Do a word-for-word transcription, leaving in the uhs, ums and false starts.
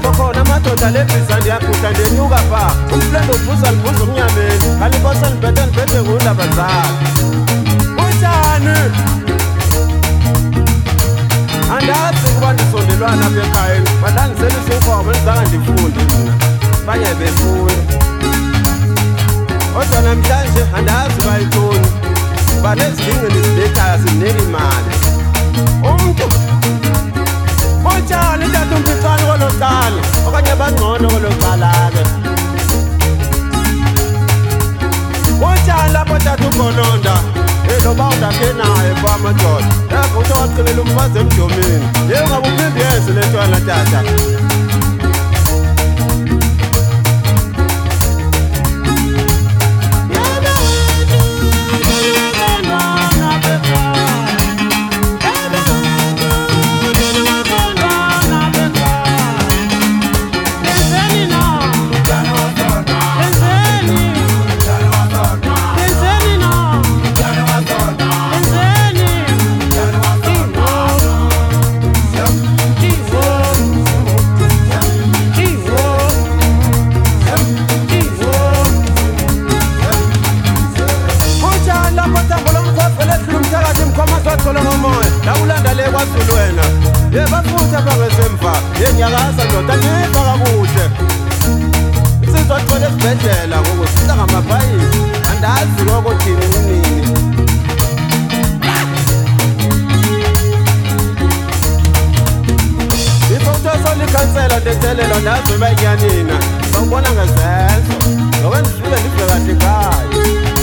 lapho khona amadoda lebhiza ndiyagudla ndenyuka pha umflendo uvuza livuza umnyameni kalikosa nibhethe nibhethe ngundaba zalo kunjani andazi kuba ndisondelwana apha ekhayeni bandandiselisa inkomo ndizanga ndifunde mna banye befuye kodwa namhlanje andazi bayitoni kuba nezilingeni zibekhaya simnika imali umntu kunjani tata umpicane kolocala okanye bangcono kolocala-ke kunjani lapho tata ugononda eloba undakhe naye pha amadoda yakho uthe wacilela umfazi emdomini yeyo ngabe uphimbi yenze le ntwana tata wena yebafutha bangesemva yenyakaza ndoda niva kakuhle isizwe agcwele esibhedlela ngoku sidla ngamabhayipi andazi kokuthini unini ifowutho solikhansela ndethelela ndazi uba inyanina sawubona ngezenzo ngoba ndifike ndive kahle ekhaya